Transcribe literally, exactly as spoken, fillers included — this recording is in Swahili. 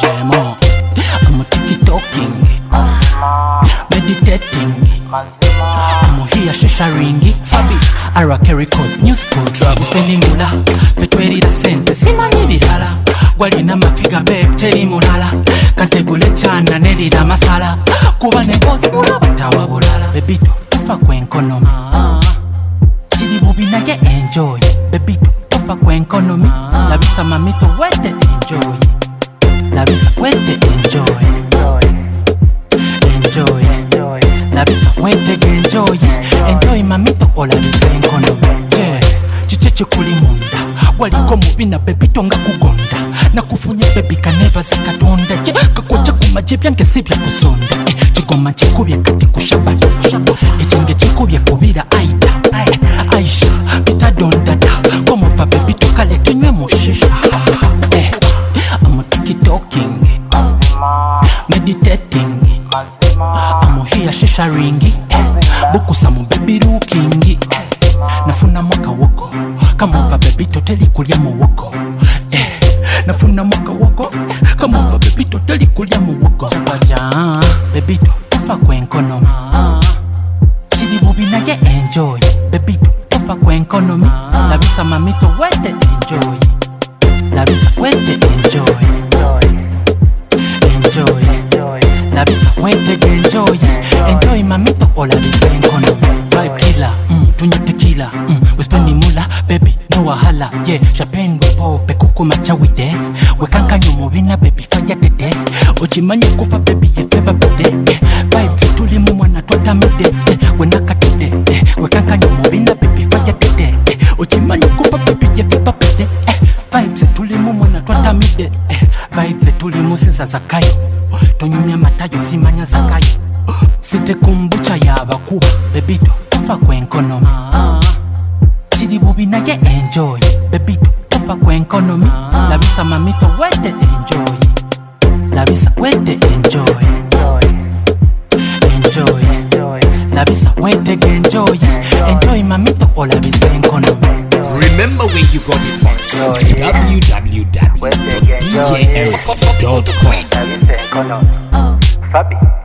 Jemo, I'm tiki-talking, meditating, I'm here shisha ringi. Fabi, Arake Records, new school trouble. Spending mula, fetweri da sente, simanyi birala. Gwali na mafiga babe, teri mulala. Kantegule chana, neri da masala. Kuba ne boss, mula batawa bulala. Bebito, tufa kwenkonomi. Chidi bubi na ye enjoy. Bebito, tufa kwenkonomi. Labisa mamito, wete enjoy. Labisa wete enjoy. Enjoy. Labisa wete enjoy. Enjoy mamito, ola bisa enkonomi. Yeah, chicheche kuli munda. Waliko mubi na bebito nga kugonda. Na kufunye bebi kaneba zikatonda. Yeah, kakocha kumajebya nke sibya kusonda. Eh, chigoma chikubye kati kushabata. Echinge chikubye kubira aida. Aisha, pita dondada. Komo fa bebito kale tunywe mushisha. Eh, I'm tiki-talking, meditating, I'm here shisha ringi. Buku samu baby looking. Nafuna mwaka woko, kama ufa bebito teli kulia mwoko. Eh, nafuna mwaka woko, kama ufa bebito teli kulia mwoko. Chapaja, bebito tufa kwenkonomi. Chidi bubi na ye enjoy. Bebito tufa kwenkonomi. Labisa mamito wete enjoy. Labisa wete enjoy. Enjoy. Labisa wete enjoy. Enjoy mamito o labisa enkonomi. Vibe killer, mm, tunya tequila, mm, we spending mula, baby, no wahala, yeah, Japan wepo, pekuku machawide, wekanka nyumubina, baby, faya dede, ojimanya kufa, baby, ye feba bede, vibes tulimu mwana twata mide, wenaka dede, wekanka nyumubina, baby, faya dede, ojimanya kufa, baby, ye feba bede, vibes tulimu mwana twata mide, vibes tulimu sisa zakayo, tonyumia matayo simanya zakayo, site kumbucha yabakuba, bebito tufa kwenkonomi. Chidi bubi na ye enjoy. Bebito tufa kwenkonomi. Labisa mamito wete enjoy. Labisa wete enjoy. Enjoy. Labisa wete enjoy. Enjoy mamito o labisa enkonomi. Remember where you got it from. w w w dot d j eric dot com. Fabi.